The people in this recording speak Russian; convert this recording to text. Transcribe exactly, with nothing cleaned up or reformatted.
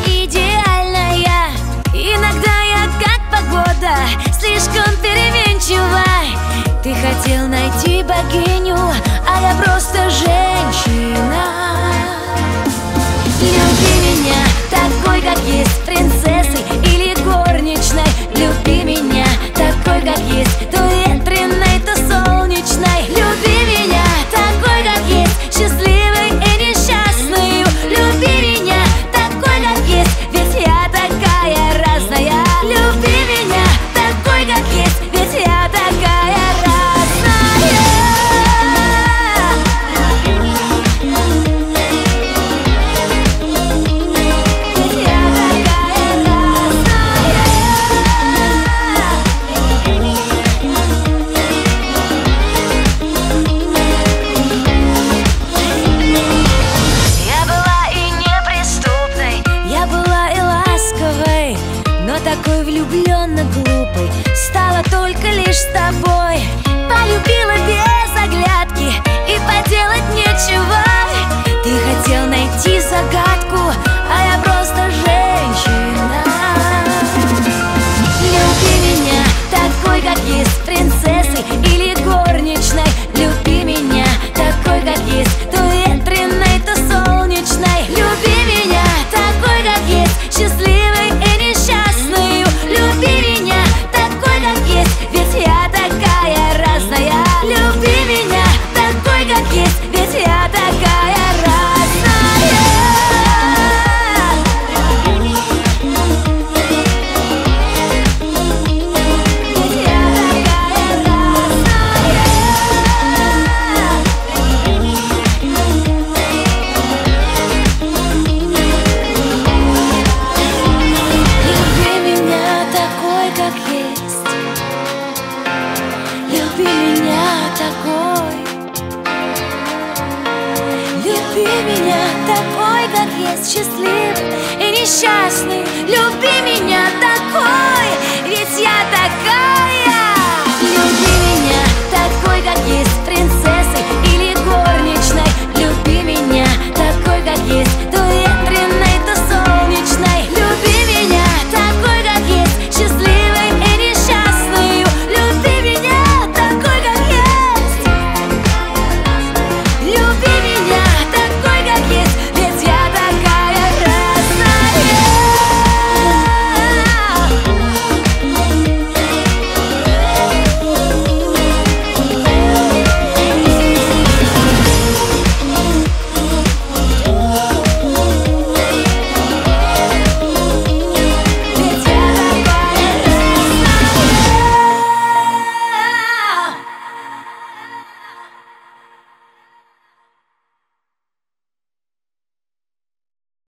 идеальная. Иногда я как погода, слишком переменчива. Ты хотел найти богиню, а я просто женщина. Люби меня такой, как есть, принцессой или горничной. Люби меня такой, как есть, то ветреной, то солнечной. Люби меня такой, как есть, счастливой и несчастной. Люби меня такой, как есть, ведь я такая разная. Люби меня такой, как есть, ведь я такая разная. Такой влюбленно глупой стала только лишь с тобой. Полюбила без оглядки и поделать нечего. Ты хотел найти загадку, а я просто женщина. Люби меня такой, как есть, принцессой или горничной. Люби меня такой, как есть, то ветреной, то солнечной. Люби меня такой, как есть, счастливой и несчастной. Люби меня такой, как есть, ведь я такая разная. Люби меня такой, как есть, ведь я такая разная. Ведь я такая разная. Люби меня такой, как есть. Люби меня такой. Люби меня такой, как есть, счастливый и несчастный. Люби